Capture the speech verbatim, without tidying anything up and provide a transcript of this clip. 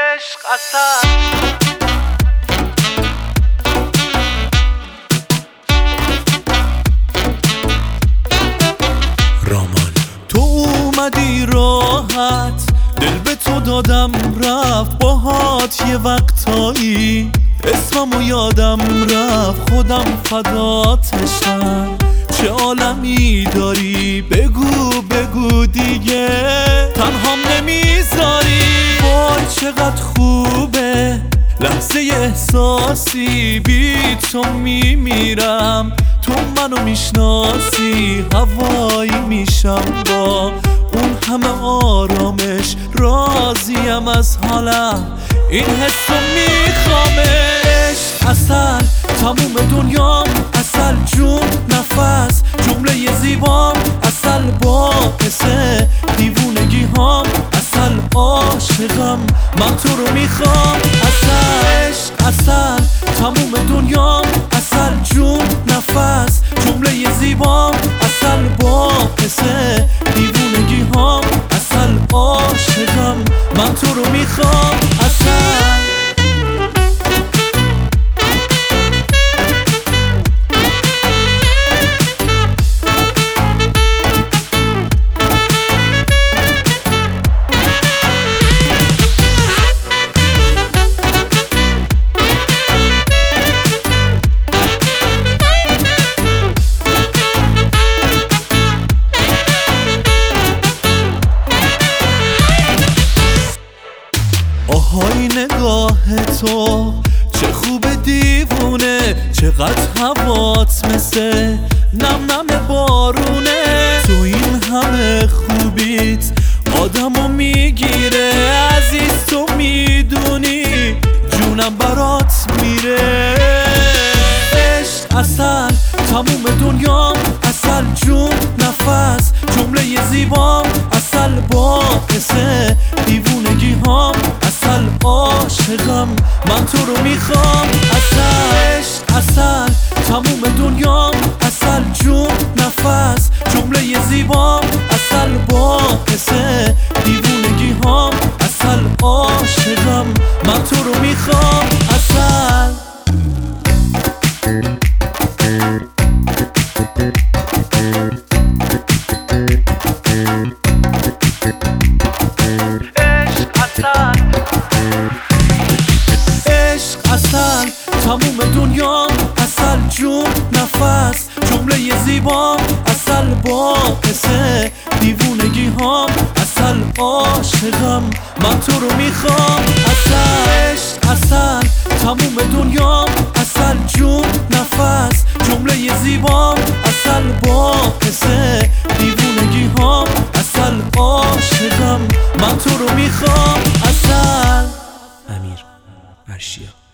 عشق اصل رامان تو اومدی راحت، دل به تو دادم رفت باهات یه وقتایی، اسممو یادم رفت خودم فداتشم. چه عالمی داری بگو بگو دیگه، تنهام نمیذاری. وای چقدر خوبه لحظه احساسی، بی تو میمیرم. تو منو میشناسی، هوایی میشم با اون همه آرامش. راضیم از حالم، این حسو میخوامش. اصل تموم دنیام، اصل جون نفس، جمله زیبام. اصل باعث دیوونگی هام، اصل عاشقم من تو رو میخوام. اصل اصل تموم دنیام، اصل جون نفس، جمله زیبام. اصل باعث دیوونگی هام، اصل عاشقم من تو رو میخوام. اصل آهای نگاه تو چه خوب دیوونه، چقدر هوات مثل نم نم بارونه. تو این همه خوبیت آدمو میگیره، عزیز تو میدونی جونم برات میره. عشق اصل تموم دنیام، اصل جون نفس، جمله زیبام. اصل باعث دیوونگی هام، اصل عاشقم من تو رو میخوام. اصل اصل تموم دنیام، اصل جون نفس، جمله زیبام. اصل باعث دیوونگی هام، اصل عاشقم من تو رو میخوام. اصل اصل تموم دنیام، اصل جون نفس، جمله زیبام. اصل باعث دیوونگی هام، اصل عاشقم من تو رو میخوام. اصل اصل تموم دنیام، اصل جون نفس، جمله زیبام. اصل باعث دیوونگی هام، اصل عاشقم من تو رو میخوام. اصل امیر ارشیا.